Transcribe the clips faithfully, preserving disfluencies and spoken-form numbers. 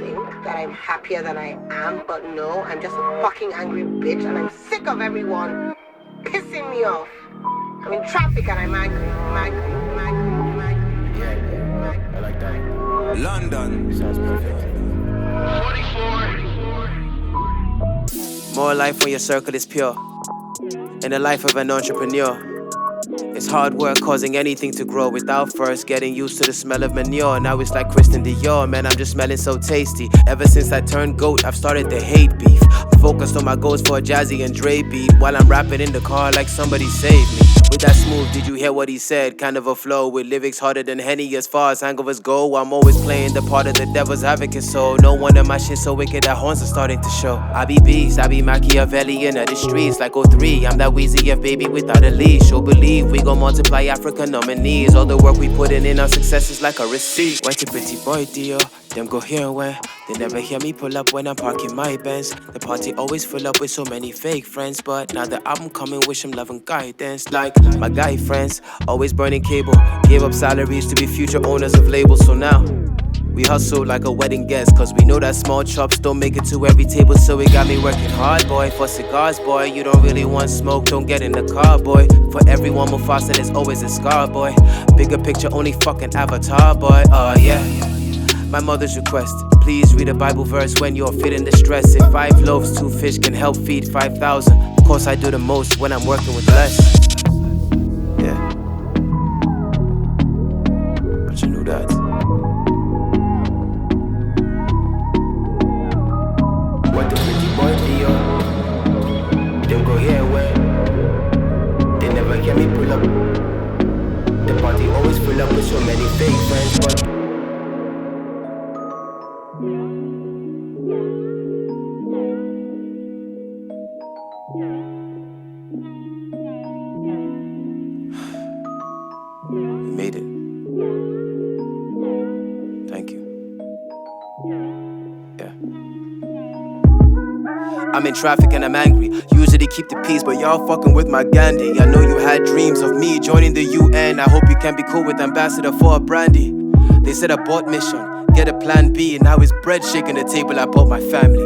think that I'm happier than I am, but no, I'm just a fucking angry bitch and I'm sick of everyone pissing me off. I'm in traffic and I'm angry, I'm angry, I'm angry, I'm angry. Yeah, yeah, I like that. London. Sounds perfect. More life when your circle is pure. In the life of an entrepreneur, it's hard work causing anything to grow without first getting used to the smell of manure. Now it's like Christian Dior, man, I'm just smelling so tasty. Ever since I turned goat, I've started to hate beef. I'm focused on my goals for a Jazzy and Dre beat, while I'm rapping in the car like somebody saved me. With that smooth, did you hear what he said? Kind of a flow with lyrics harder than Henny as far as hangovers go. I'm always playing the part of the devil's advocate, so no wonder my shit so wicked that horns are starting to show. I be beast, I be Machiavellian of the streets like oh three. I'm that Weezy F baby without a leash. Oh believe we gon' multiply African nominees. All the work we putting in our success is like a receipt. Went to pretty boy deal, them go here and when. They never hear me pull up when I'm parking my Benz. The party always full up with so many fake friends, but now the album coming, wish them love and guidance. Like my guy friends, always burning cable. Gave up salaries to be future owners of labels, so now we hustle like a wedding guest, cause we know that small chops don't make it to every table. So it got me working hard, boy, for cigars, boy. You don't really want smoke, don't get in the car, boy. For everyone Mufasa, there's always a scar, boy. Bigger picture, only fucking Avatar, boy. Oh yeah. My mother's request, please read a Bible verse when you're feeling the stress. If five loaves, two fish can help feed five thousand. Of course I do the most when I'm working with less. Yeah. But you knew that. What the pretty boy Leo? Them go here where they never hear me pull up. The party always full up with so many fake friends, but made it. Thank you. Yeah. I'm in traffic and I'm angry. Usually keep the peace, but y'all fucking with my Gandhi. I know you had dreams of me joining the U N. I hope you can be cool with ambassador for a brandy. They said abort mission, get a plan B. Now it's bread shaking the table, I bought my family.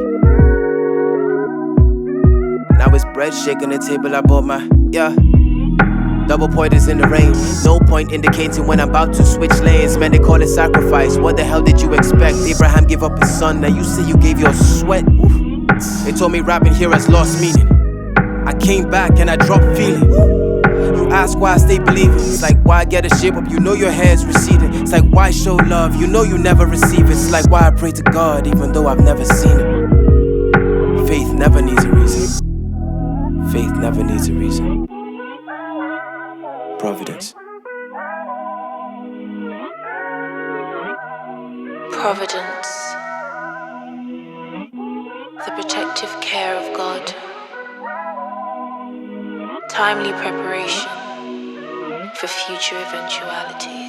Now it's bread shaking the table, I bought my, yeah. Double pointers in the rain. No point indicating when I'm about to switch lanes. Man, they call it sacrifice. What the hell did you expect? Abraham gave up his son. Now you say you gave your sweat. Oof. They told me rapping here has lost meaning. I came back and I dropped feeling. You ask why I stay believing. It's like why I get a shape up, you know your hair's receding. It's like why show love, you know you never receive it. It's like why I pray to God even though I've never seen it. Faith never needs a reason. Faith never needs a reason. Providence. Providence. The protective care of God. Timely preparation for future eventualities.